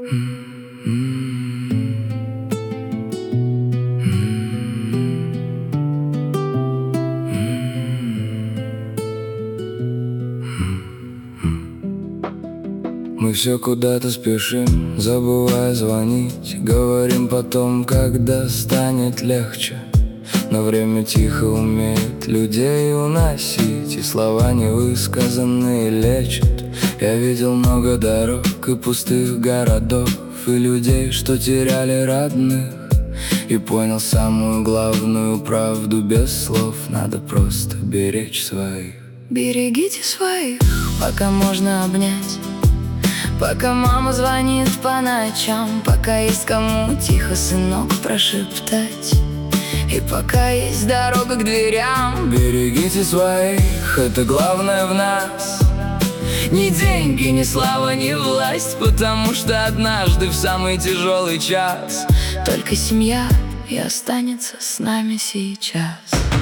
Мы все куда-то спешим, забывая звонить. Говорим потом, когда станет легче. Но время тихо умеет людей уносить, и слова невысказанные лечат. Я видел много дорог и пустых городов, и людей, что теряли родных. И понял самую главную правду без слов: надо просто беречь своих. Берегите своих, пока можно обнять, пока мама звонит по ночам, пока есть кому тихо, сынок, прошептать, и пока есть дорога к дверям. Берегите своих, это главное в нас. Ни деньги, ни слава, ни власть, потому что однажды в самый тяжелый час только семья и останется с нами сейчас.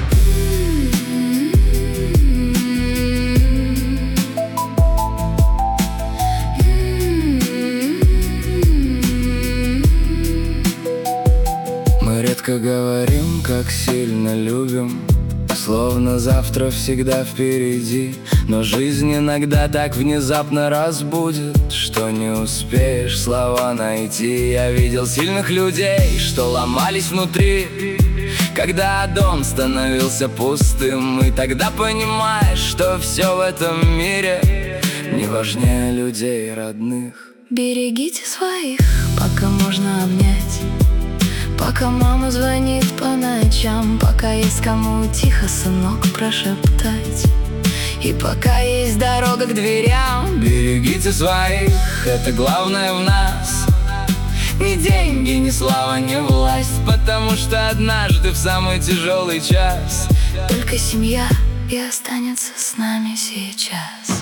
Мы редко говорим, как сильно любим, словно завтра всегда впереди. Но жизнь иногда так внезапно разбудит, что не успеешь слова найти. Я видел сильных людей, что ломались внутри, когда дом становился пустым. И тогда понимаешь, что все в этом мире не важнее людей родных. Берегите своих, пока можно обнять, пока мама звонит по ночам, пока есть кому тихо, сынок, прошептать, и пока есть дорога к дверям. Берегите своих, это главное в нас. Ни деньги, ни слава, ни власть, потому что однажды в самый тяжелый час только семья и останется с нами сейчас.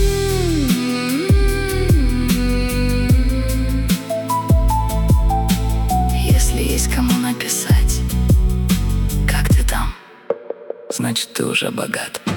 Если есть кому написать, как ты там, значит, ты уже богат.